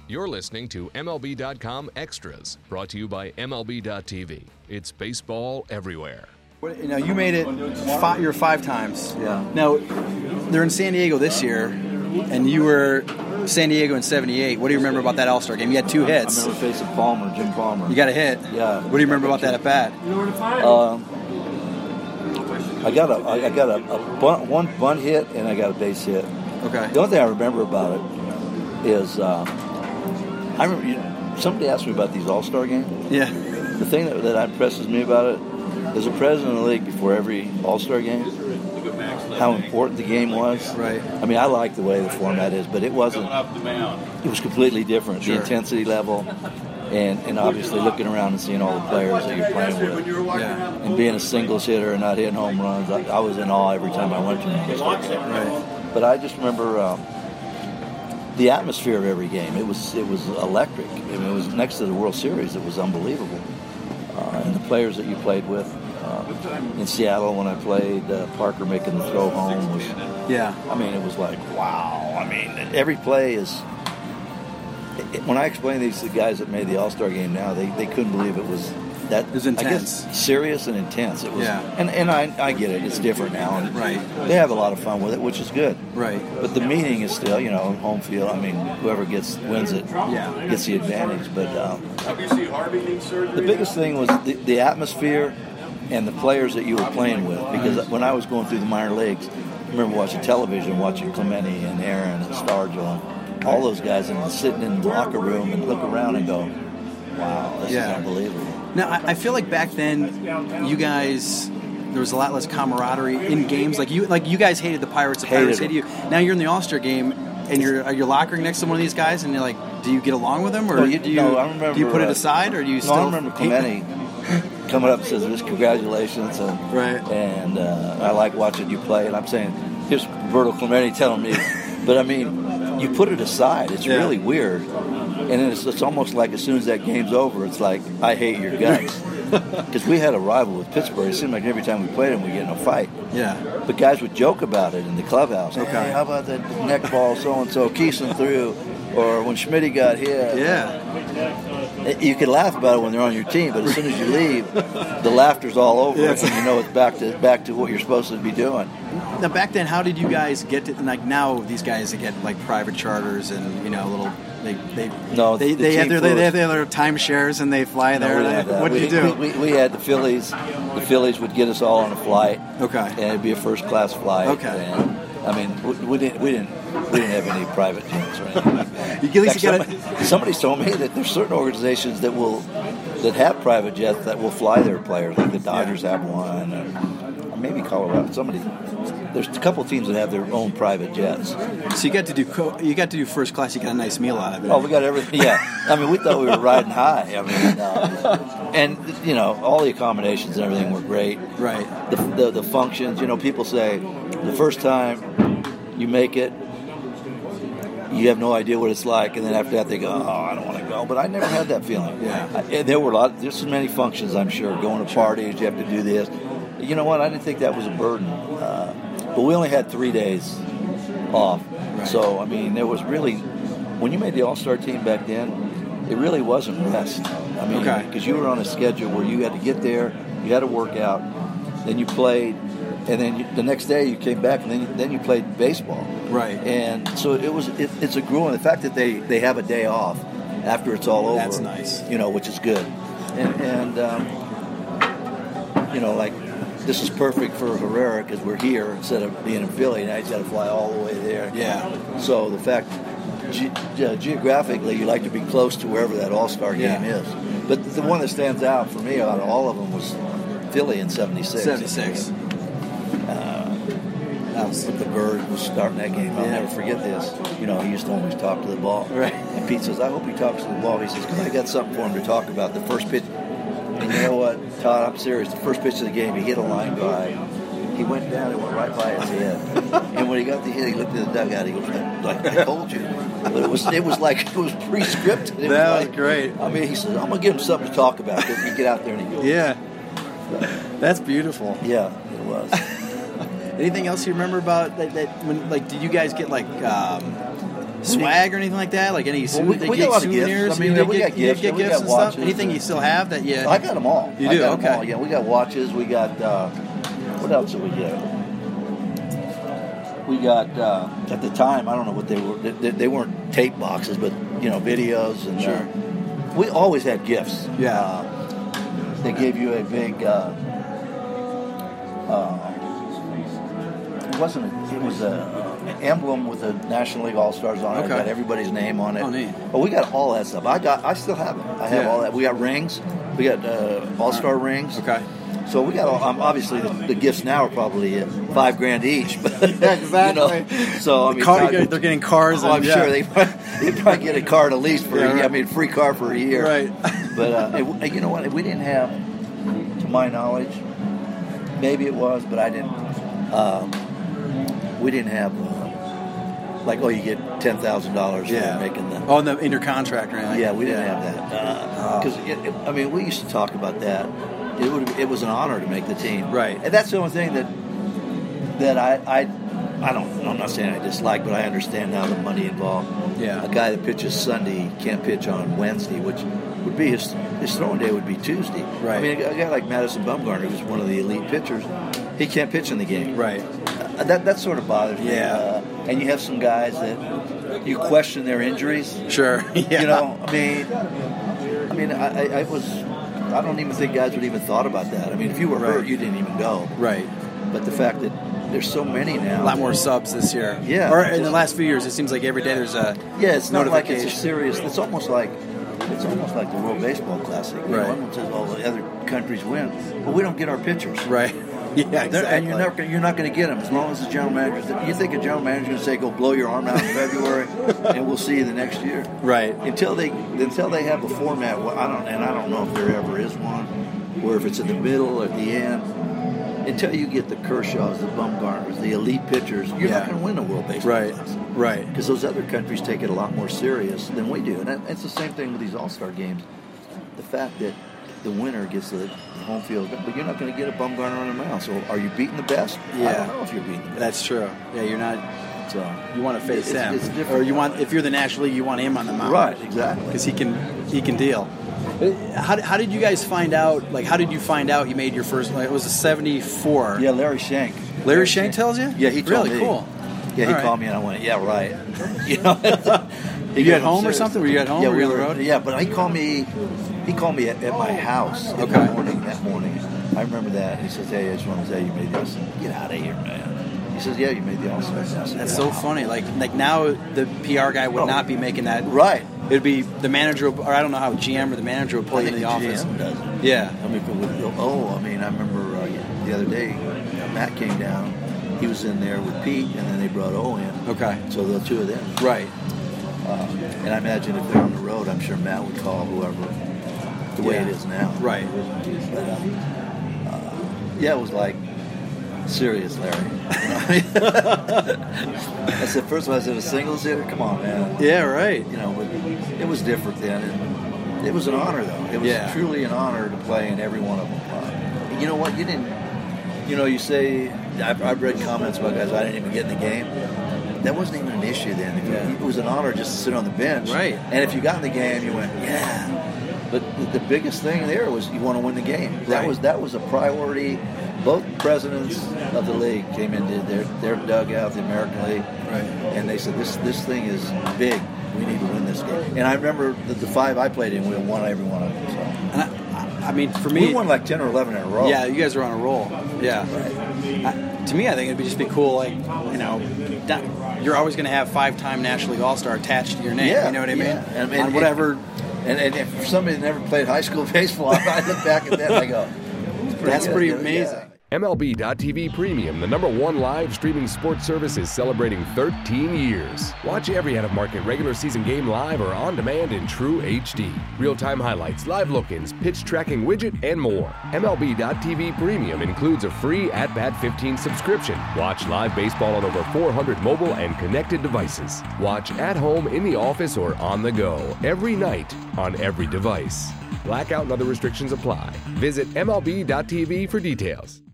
You're listening to MLB.com Extras, brought to you by MLB.tv. It's baseball everywhere. Now, you made it you're 5 times. Yeah. Now, they're in San Diego this year, and you were San Diego in 78. What do you remember about that All-Star game? You had 2 hits. I remember facing Jim Palmer. You got a hit? Yeah. What do you remember about that at bat? I got one bunt hit, and I got a base hit. Okay. The only thing I remember about it is I remember somebody asked me about these All-Star games. Yeah. The thing that impresses me about it is the president of the league before every All-Star game, how important the game was. Right. I mean, I like the way the format is, but it wasn't. It was completely different. Sure. The intensity level, and obviously looking around and seeing all the players that you're playing with, and being a singles hitter and not hitting home runs. I was in awe every time I went to an All-Star game. Right. But I just remember the atmosphere of every game. It was electric. I mean, it was next to the World Series. It was unbelievable. And the players that you played with in Seattle when I played, Parker making the throw home was. Yeah. I mean, it was like, wow. I mean, every play is. When I explain these to the guys that made the All-Star game now, they couldn't believe it was that. It was intense. I guess serious and intense. It was. Yeah. And I get it. It's different now. And right. They have a lot of fun with it, which is good. Right. But the meaning is still, home field. I mean, whoever wins it gets the advantage. But the biggest thing was the atmosphere and the players that you were playing with. Because when I was going through the minor leagues, I remember watching television, watching Clemente and Aaron and Stargell and all those guys, and sitting in the locker room and look around and go, wow, this is unbelievable. Now, I feel like back then, you guys, there was a lot less camaraderie in games. Like you guys hated the Pirates. The Pirates hated you. Now you're in the All-Star game, and you're lockering next to one of these guys, and you're like, do you get along with them, or I do remember, you put it aside, or do you still? I remember Clemente coming up and says, "Just congratulations," and I like watching you play. And I'm saying, here's Roberto Clemente telling me, but I mean, you put it aside. It's really weird, and it's almost like as soon as that game's over, it's like I hate your guts. Because we had a rival with Pittsburgh. It seemed like every time we played them, we get in a fight. Yeah. But guys would joke about it in the clubhouse. Okay. Hey, how about that neck ball so-and-so keesing through? Or when Schmitty got hit. Yeah. You can laugh about it when they're on your team, but as soon as you leave, the laughter's all over it, and you know it's back to what you're supposed to be doing. Now, back then, how did you guys get to, like, now these guys that get, like, private charters and, little... They have their timeshares and they fly there. What did you do? We had the Phillies. The Phillies would get us all on a flight. Okay. And it'd be a first class flight. Okay. And, I mean, we didn't have any private jets or anything like that. Somebody told me that there's certain organizations that have private jets that will fly their players. Like the Dodgers have one, or maybe Colorado. There's a couple of teams that have their own private jets. So you got to do first class. You got a nice meal out of it. Oh, we got everything. Yeah, I mean, we thought we were riding high. I mean, and all the accommodations and everything were great. Right. The functions. People say the first time you make it, you have no idea what it's like, and then after that they go, oh, I don't want to go. But I never had that feeling. Yeah. There's so many functions. I'm sure going to parties, you have to do this. You know what? I didn't think that was a burden. But we only had 3 days off. Right. So, I mean, there was really, when you made the All-Star team back then, it really wasn't rest. I mean, because you were on a schedule where you had to get there, you had to work out, then you played, and then the next day you came back, and then you played baseball. Right. And so it's a grueling. The fact that they have a day off after it's all over. That's nice. Which is good. And like, this is perfect for Herrera because we're here instead of being in Philly. Now he's got to fly all the way there. Yeah. So the fact, geographically, you like to be close to wherever that All-Star game is. But the one that stands out for me out of all of them was Philly in 76. 76. That was the Bird was starting that game. I'll never forget this. He used to always talk to the ball. Right. And Pete says, I hope he talks to the ball. He says, because I got something for him to talk about. The first pitch. And you know what, Todd, I'm serious. The first pitch of the game, he hit a line drive. He went down and went right by his head. And when he got the hit, he looked at the dugout. He goes, like I told you. But it was pre-scripted. That was great. I mean, he said, I'm going to give him something to talk about. Because he get out there and he goes. Yeah. That's beautiful. Yeah, it was. Anything else you remember about that when, like, did you guys get, like, swag or anything like that? Like any we got a lot of souvenirs? gifts. I mean, we got gifts. You get We gifts got and watches stuff? Anything you still have that you... I got them all. You I do? got them Okay. all. Yeah, we got watches. We got, what else did we get? We got, at the time, I don't know what they were. They weren't tape boxes, but, videos. And Sure. we always had gifts. Yeah. They gave you a big, it was an emblem with the National League All-Stars on it. Okay. It got everybody's name on it. Oh, neat. But we got all that stuff. I still have it. I have all that. We got rings. We got All-Star rings. Okay. So we got obviously the gifts now are probably $5,000 each. But, Exactly. So I mean, they're getting cars. I'm sure they probably get a car at least for a year. I mean, free car for a year. Right. But you know what? We didn't have, to my knowledge, maybe it was, but I didn't. We didn't have you get $10,000 for making the. Oh, in your contract or anything? Yeah, we didn't have that because we used to talk about that. It was an honor to make the team, right? And that's the only thing that I don't. I'm not saying I dislike, but I understand now the money involved. Yeah, a guy that pitches Sunday can't pitch on Wednesday, which would be his throwing day would be Tuesday. Right. I mean, a guy like Madison Bumgarner, who's one of the elite pitchers, he can't pitch in the game. Right. That sort of bothers me. Yeah. And you have some guys that you question their injuries. Sure. Yeah. I don't even think guys would even thought about that. I mean, if you were hurt, you didn't even go. Right. But the fact that there's so many now. A lot more subs this year. Yeah. Or in the last few years, it seems like every day there's a it's not like notification. it's a serious. It's almost like the World Baseball Classic. You know, everyone says all the other countries win, but we don't get our pitchers. Right. Yeah, exactly. And you're not going to get them as long as the general manager. You think a general manager is going to say, "Go blow your arm out in February, and we'll see you the next year." Right. Until they have a format. Well, I don't know if there ever is one, where if it's in the middle or at the end. Until you get the Kershaws, the Bumgarners, the elite pitchers, you're not going to win a World Baseball Classic. Right. Because those other countries take it a lot more serious than we do, and it's the same thing with these All-Star games. The fact that the winner gets the home field, but you're not going to get a Bumgarner on the mound. So are you beating the best? Yeah. I don't know if you're beating the best. That's true. Yeah, you're not. So you want to face him, it's different. or if you're the National League, you want him on the mound. Right, exactly. Because he can deal. How did you guys find out? Like, how did you find out you made your first? Like, it was a 74. Yeah, Larry Shank. Larry Shank tells you? Yeah, he told me. Really cool. Yeah, he called me and I went, "Yeah, right." You know. Were you at home or something? Were you at home? Yeah, or were you on the road? Yeah, but he called me. He called me at my house in the morning. That morning, I remember that. He says, "Hey, I just want to say you made the All-Star." Get out of here, man. He says, "Yeah, you made the All-Star." That's so funny. Like now, the PR guy would not be making that. Right. It'd be the manager, or I don't know how GM or the manager would pull you in the office. GM does it. Yeah. I remember the other day, Matt came down. He was in there with Pete, and then they brought O in. Okay. So the two of them. Right. And I imagine if they're on the road, I'm sure Matt would call whoever the way it is now. Right. But, it was like, serious, Larry. I said, first of all, I said, a singles hitter? Come on, man. Yeah, right. But it was different then. And it was an honor, though. It was truly an honor to play in every one of them. You know what? You didn't, you say, I've read comments about guys, I didn't even get in the game. That wasn't even an issue then. It was an honor just to sit on the bench. Right. And if you got in the game, you went, yeah. But the biggest thing there was you want to win the game. That was a priority. Both presidents of the league came into their dugout, the American League, and they said, this thing is big. We need to win this game. And I remember the five I played in, we won every one of them. So. And I mean, for me, we won like 10 or 11 in a row. Yeah, you guys were on a roll. Yeah. To me, I think it'd just be cool, like, you're always going to have 5-time National League All-Star attached to your name. Yeah, you know what I mean? And on whatever. And if somebody that never played high school baseball, I look back at that and I go, that's pretty amazing. Yeah. MLB.TV Premium, the #1 live streaming sports service, is celebrating 13 years. Watch every out-of-market regular season game live or on demand in true HD. Real-time highlights, live look-ins, pitch tracking widget, and more. MLB.TV Premium includes a free At-Bat 15 subscription. Watch live baseball on over 400 mobile and connected devices. Watch at home, in the office, or on the go every night on every device. Blackout and other restrictions apply. Visit MLB.TV for details.